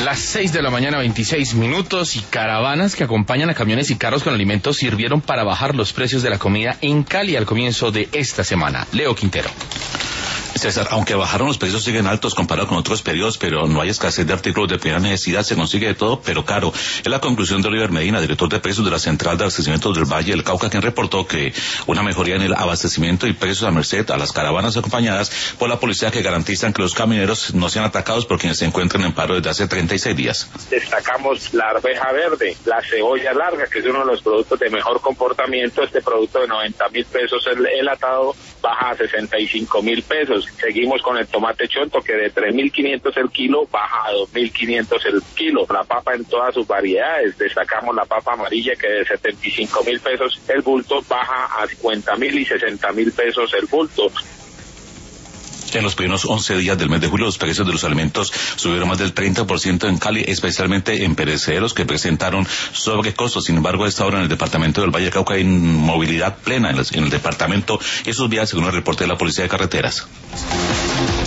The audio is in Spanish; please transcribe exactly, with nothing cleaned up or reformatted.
Las seis de la mañana, veintiséis minutos, y caravanas que acompañan a camiones y carros con alimentos sirvieron para bajar los precios de la comida en Cali al comienzo de esta semana. Leo Quintero. César, aunque bajaron, los precios siguen altos comparados con otros periodos, pero no hay escasez de artículos de primera necesidad, se consigue de todo, pero caro. Es la conclusión de Oliver Medina, director de precios de la Central de Abastecimiento del Valle del Cauca, quien reportó que una mejoría en el abastecimiento y precios a merced a las caravanas acompañadas por la policía, que garantizan que los camioneros no sean atacados por quienes se encuentran en paro desde hace treinta y seis días. Destacamos la arveja verde, la cebolla larga, que es uno de los productos de mejor comportamiento. Este producto de noventa mil pesos el, el atado baja a sesenta y cinco mil pesos. Seguimos con el tomate chonto, que de tres mil quinientos el kilo baja a dos mil quinientos el kilo. La papa en todas sus variedades, destacamos la papa amarilla, que de setenta y cinco mil pesos el bulto baja a cincuenta mil y sesenta mil pesos el bulto. En los primeros once días del mes de julio, los precios de los alimentos subieron más del treinta por ciento en Cali, especialmente en perecederos, que presentaron sobrecostos. Sin embargo, a esta hora en el departamento del Valle del Cauca hay movilidad plena en, las, en el departamento y sus vías, según el reporte de la Policía de Carreteras.